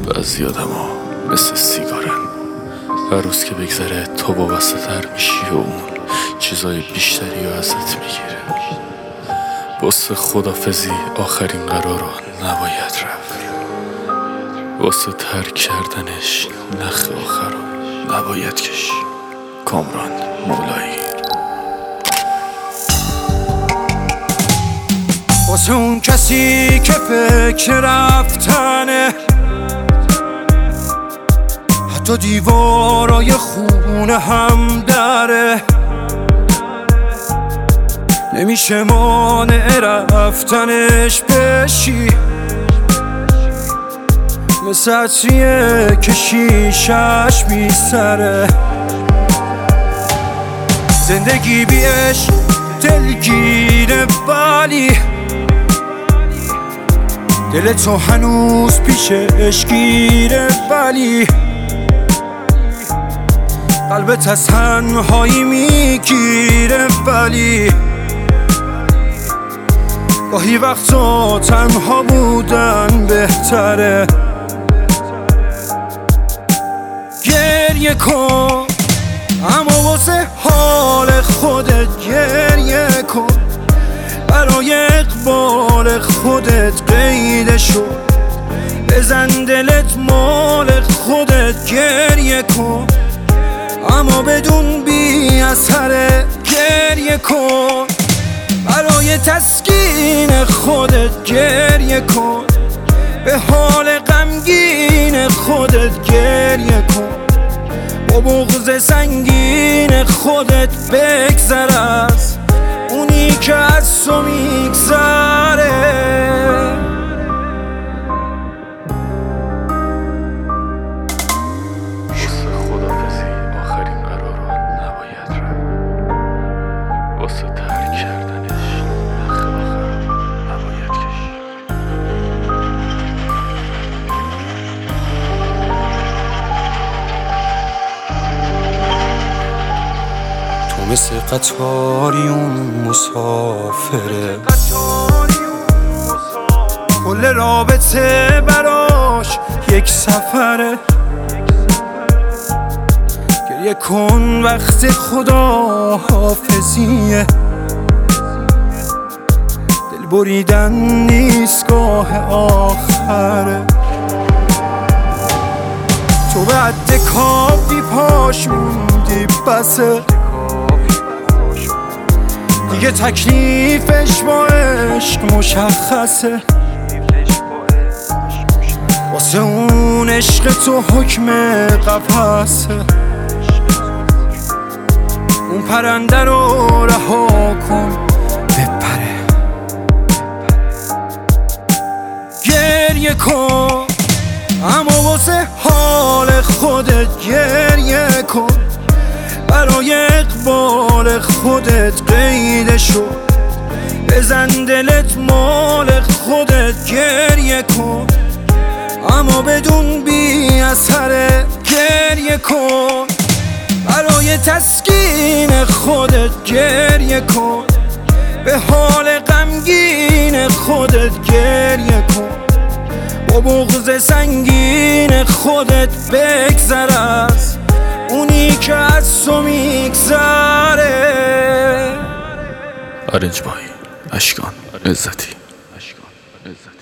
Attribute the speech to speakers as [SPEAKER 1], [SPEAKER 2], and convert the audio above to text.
[SPEAKER 1] بعضی آدما مثل سیگارن، هر روز که بگذره تو وابسته تر میشی و اون چیزای بیشتری رو ازت میگیره. واسه خدافزی آخرین قرار رو نباید رفت، واسه ترک کردنش نخ آخر رو نباید کشی. کامران مولایی.
[SPEAKER 2] واسه اون کسی که فکر رفتنه، حتی دیوارای خونه هم داره، نمیشه مانع رفتنش بشی. مثل عطریه که شیشش میسره. زندگی بیش دلگیره ولی دل تو هنوز پیشش گیره، ولی قلبت از تنهایی میگیره. ولی گاهی وقتا تنها بودن بهتره. گریه کن اما واسه حال خودت گریه کن، برای اقبال خودت قیده شو، بزن دلت مال خودت گریه کن، اما بدون بی اثره. گریه کن برای تسکین خودت گریه کن، به حال غمگین خودت گریه کن، با بغض سنگین خودت بگذر از اونی که از تو میگذره.
[SPEAKER 1] واسه خدافزی آخرین قرار رو نباید رفت، واسه ترک کردنش نخ آخر رو نباید کشی.
[SPEAKER 2] تو مثل قطاری اون مسافره، کل رابطه براش یک سفره. گریه کن وقت خدا حافظیه، دل بریدن نیست گاه آخره. تو به عد کافی پاش موندی بسه، دیگه تکلیفش با عشق مشخصه. واسه اون عشق تو حکم قفسه، اون پرنده رو رها کن بپره. گریه کن اما واسه حال خودت گریه کن، برای اقبال خودت قیده شو، بزن دلت مال خودت گریه کن، اما بدون بی اثره. گریه کن برای تسکین خودت گریه کن، به حال غمگین خودت گریه کن، با بغض سنگین خودت بگذر از اونی که از تو میگذره.
[SPEAKER 1] آرنج بای اشکان عزتی.